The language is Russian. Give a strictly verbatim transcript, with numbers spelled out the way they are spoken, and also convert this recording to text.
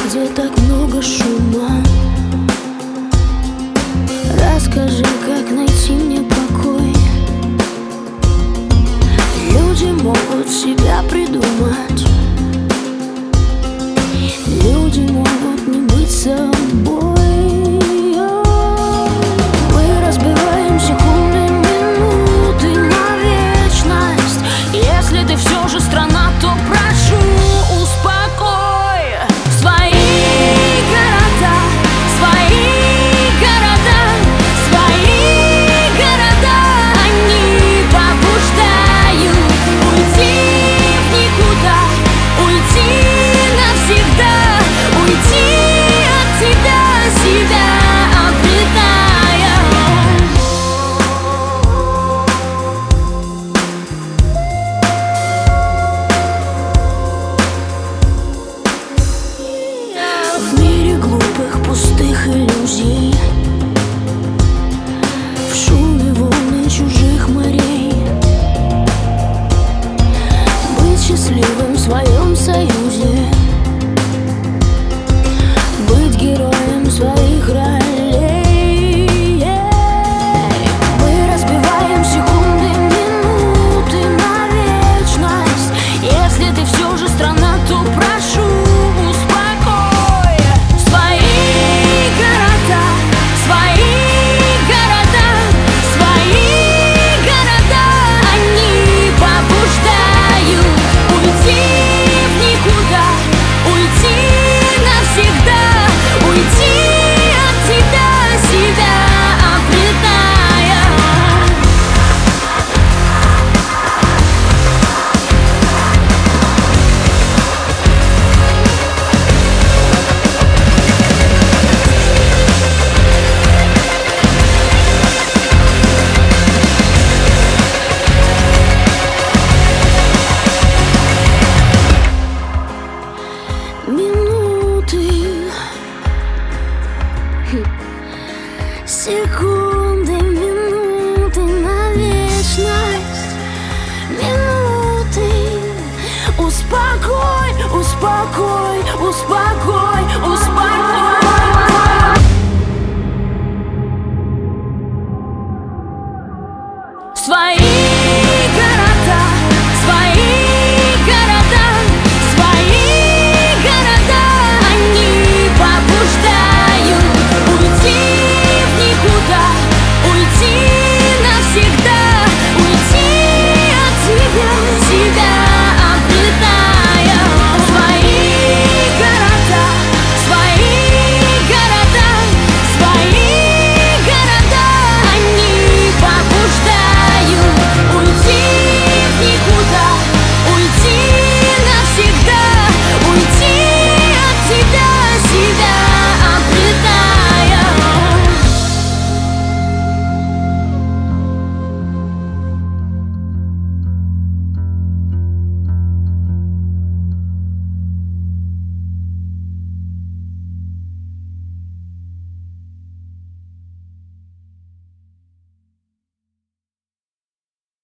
где так много шума. Расскажи, как найти мне покой. Люди могут себя придумать, люди могут не быть собой. Мы разбиваем секунды, минуты на вечность. Если ты все же страна, то прошу, успокой свои города, свои города, свои города. Они побуждают уйти в никуда, уйти навсегда, уйти от тебя, себя обретая. В мире глупых, пустых иллюзий, в шуме волны чужих морей, быть счастливым в своем союзе, быть героем своих ролей. Мы разбиваем секунды, минуты на вечность. Если ты все же страна, то прошу, успокой свои города, свои города, свои города. Они побуждают уйти в никуда, уйти навсегда, уйти от тебя, себя обретая. Минуты, секунды, минуты на вечность. Минуты, успокой, успокой, успокой.